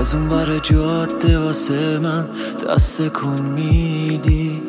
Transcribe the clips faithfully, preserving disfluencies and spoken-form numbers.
از اون بر جاده واسه من دست کن میدی،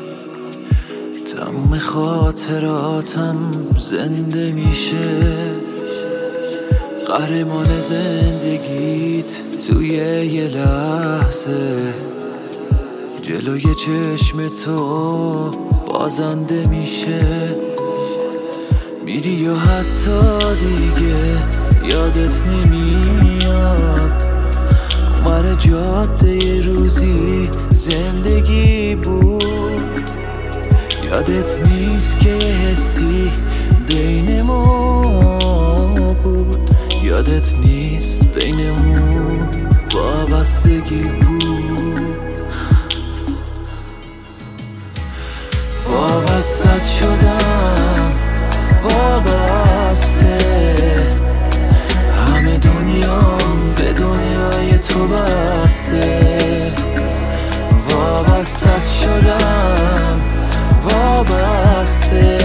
تموم خاطراتم زنده میشه. قهرمان زندگیت توی یه لحظه جلوی چشم تو بازنده میشه. میری و حتی دیگه یادت نمیاد اونور جاده یه روزی زندگی بود. یادت نیست که یه حسی بین ما بود، یادت نیست بینمون وابستگی بود. وابستت شدم وابسته، همه دنیام به دنیای تو بسته. وابستت شدم وابسته،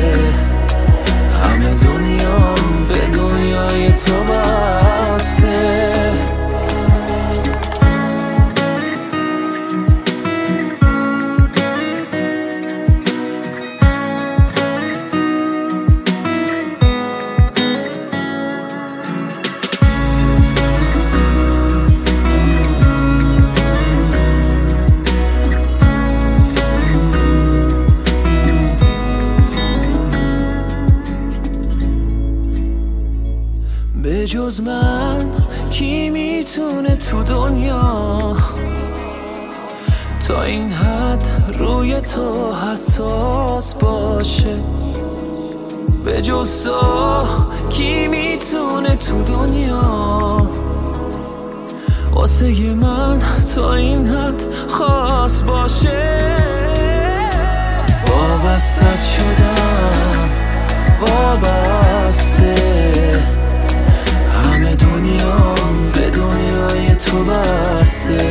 همه دنیام به دنیای تو بسته. به جز من کی میتونه تو دنیا تا این حد روی تو حساس باشه؟ به جز تو کی میتونه تو دنیا واسه من تا این حد خاص باشه؟ وابستت شدم وابسته، همه دنیام به دنیای تو بسته.